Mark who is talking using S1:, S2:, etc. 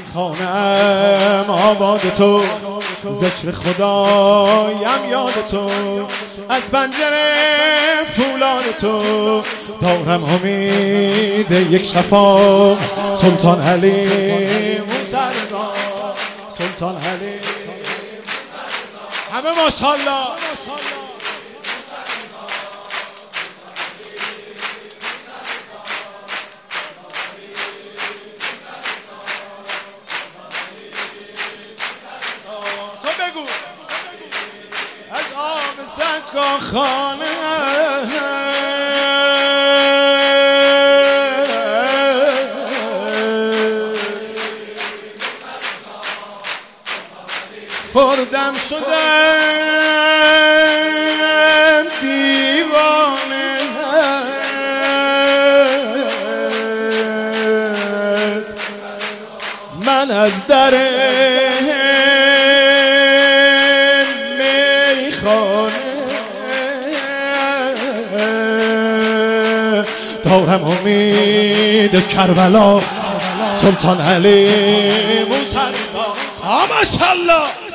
S1: میخوانم آباد تو، ذکر خدایم یاد تو، از پنجره فولاد تو دارم امید یک شفا. سلطان علی موسرزا، سلطان علی همه ماشاءالله. تو بگو از آب سکا خانه خوردم شدم دیوانه، من از در میخانه دارم امید کربلا. سلطان علی موسرزا ماشاءالله.